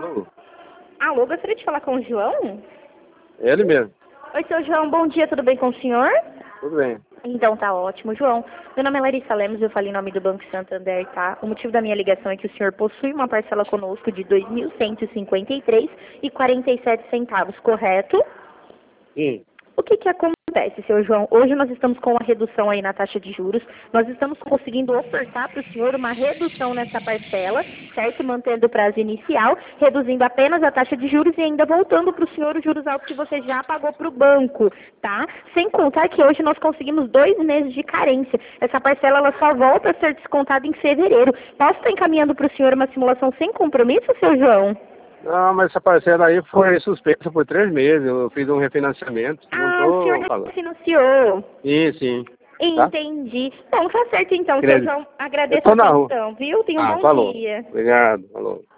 Alô? Alô, gostaria de falar com o João? Ele mesmo. Oi, seu João, bom dia, tudo bem com o senhor? Tudo bem. Então tá ótimo. João, meu nome é Larissa Lemos, eu falei em nome do Banco Santander, tá? O motivo da minha ligação é que o senhor possui uma parcela conosco de R$ 2.153,47, correto? Sim. O que acontece, seu João? Hoje nós estamos com uma redução aí na taxa de juros. Nós estamos conseguindo ofertar para o senhor uma redução nessa parcela, certo? Mantendo o prazo inicial, reduzindo apenas a taxa de juros e ainda voltando para o senhor os juros altos que você já pagou para o banco, tá? Sem contar que hoje nós conseguimos 2 meses de carência. Essa parcela ela só volta a ser descontada em fevereiro. Posso estar encaminhando para o senhor uma simulação sem compromisso, seu João? Não, mas essa parcela aí foi suspensa por 3 meses. Eu fiz um refinanciamento. Não O senhor tô falando. refinanciou. Sim. Tá? Entendi. Bom, tá certo então, seu Crédito. João. Eu Agradeço a tô na rua. atenção, viu? Tenha um bom falou. dia. Obrigado. Falou.